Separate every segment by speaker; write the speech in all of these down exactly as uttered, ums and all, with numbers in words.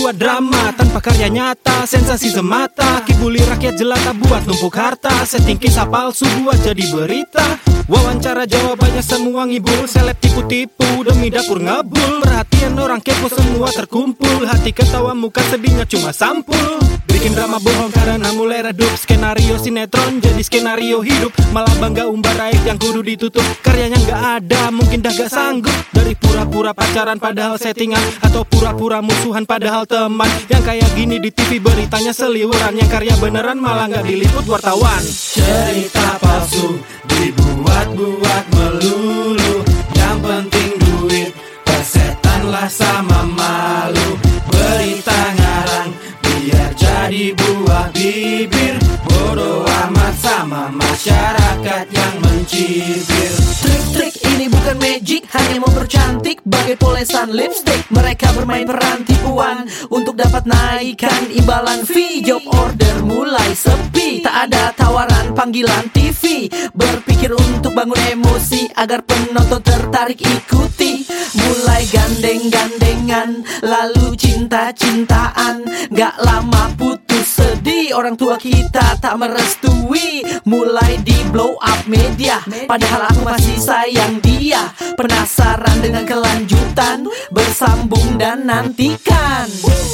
Speaker 1: buat drama tanpa karya nyata, sensasi semata. Kibuli rakyat jelata buat numpuk harta, setting kisah palsu buat jadi berita. Wawancara jawabannya semua ngibul, seleb tipu-tipu demi dapur ngabul. Perhatian orang kepo semua terkumpul, hati ketawa muka sedihnya cuma sampul. Bikin drama bohong karena mulai redup, skenario sinetron jadi skenario hidup. Malah bangga umbar aib yang kudu ditutup, karyanya nggak ada mungkin dah gak sanggup. Dari pura-pura pacaran padahal settingan, atau pura-pura musuhan padahal teman. Yang kayak gini di T V beritanya seliweran, yang karya beneran malah nggak diliput wartawan.
Speaker 2: Cerita palsu dibuat-buat melulu, yang penting duit, persetanlah sama malu. Berita ngarang biar jadi buah bibir, bodoh amat sama masyarakat yang mencibir.
Speaker 3: Trik-trik ini bukan magic, hanya mempercantik bagai polesan lipstick. Mereka bermain peran tipuan untuk dapat naikkan imbalan fee. Job order mulai sepi, tak ada tawaran panggilan T V. Berpikir untuk bangun emosi agar penonton tertarik ikuti. Mulai gandeng-gandengan, lalu cinta-cintaan. Gak lama putus sedih, orang tua kita tak merestui. Mulai di blow up media, padahal aku masih sayang dia. Penasaran dengan kelanjutan, bersambung dan nantikan.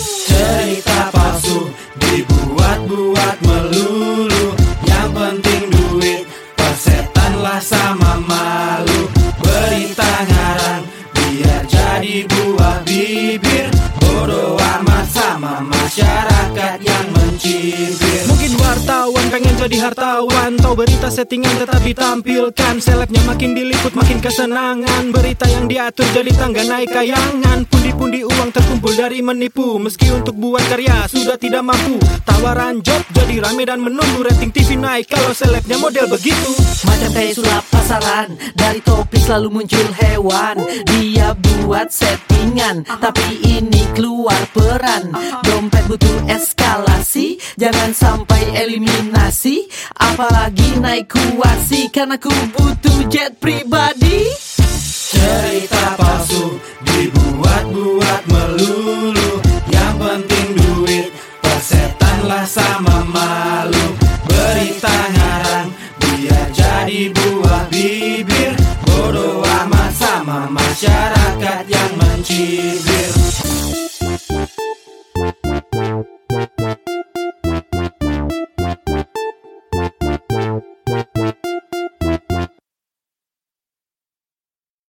Speaker 2: Cerita palsu dibuat-buat melulu, yang penting duit, persetanlah sama malu. Berita ngarang biar jadi buah bibir, bodoh amat sama masyarakat yang mencibir.
Speaker 1: Mungkin wartawan pengen jadi hartawan, tahu berita settingan tetap ditampilkan. Selebnya makin diliput makin kesenangan, berita yang diatur jadi tangga naik kayangan. Pundi-pundi uang terkumpul dari menipu, meski untuk buat karya sudah tidak mampu. Tawaran job jadi rame dan menunggu, rating T V naik kalau selebnya model begitu.
Speaker 3: Macam kayak sulap pasaran, dari topik selalu muncul hewan. Dia buat settingan, tapi ini keluar peran. Dompet butuh eskalasi, jangan sampai eliminasi. Apalagi naik kuasi, karena ku butuh jet pribadi.
Speaker 2: Cerita palsu dibuat-buat melulu, yang penting duit, persetanlah sama malu.